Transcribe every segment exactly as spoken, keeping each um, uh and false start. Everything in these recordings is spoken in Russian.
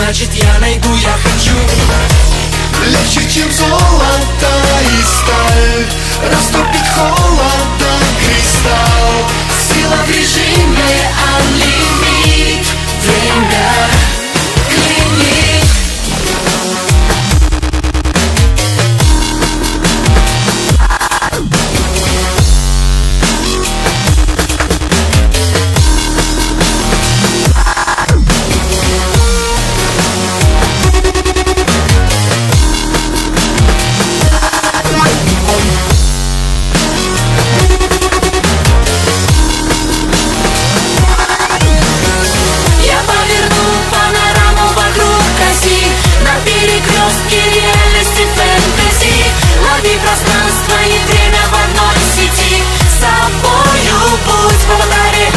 значит я найду, я хочу. Легче, чем золото и сталь, растопит холода кристалл. Сила в режиме unlimit. Время клинит. Реальности фэнтези. Лови пространство и время в одной сети. С собою будь в аватаре.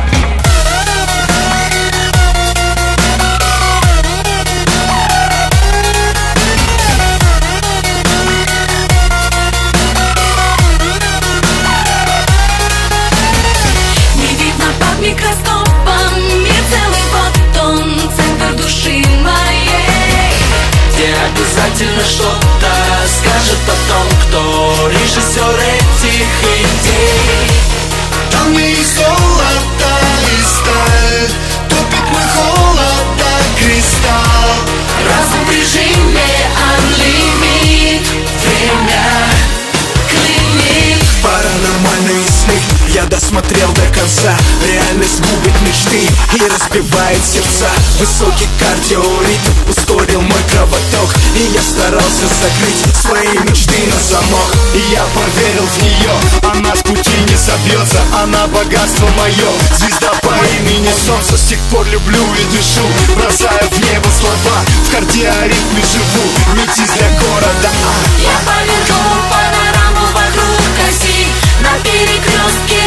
Не видно под микроскопом. Мир целый вот он, центр души моей, где обязательно что-то скажет о том, кто режиссер этих идей. Там не и золото и сталь, топит мой холода кристалл. Разум в режиме unlimit. Время клинит. Паранормальные сны я досмотрел до конца. Реальность губит мечты и разбивает сердца. Высокий кардиоритм ускорил мой кровоток, и я старался закрыть свои мечты на замок. И я поверил в нее, она с пути не собьется. Она богатство мое, звезда по имени Солнце. С тех пор люблю и дышу, бросая в небо слова. В кардиоритме живу, метись для города. Я поверну панораму вокруг оси. На перекрестке